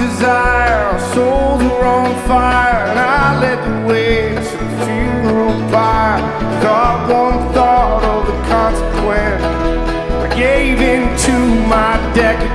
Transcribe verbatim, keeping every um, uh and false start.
desire, our souls were on fire, and I led the way to the funeral pyre. Without one thought of the consequence, I gave in to my decadence.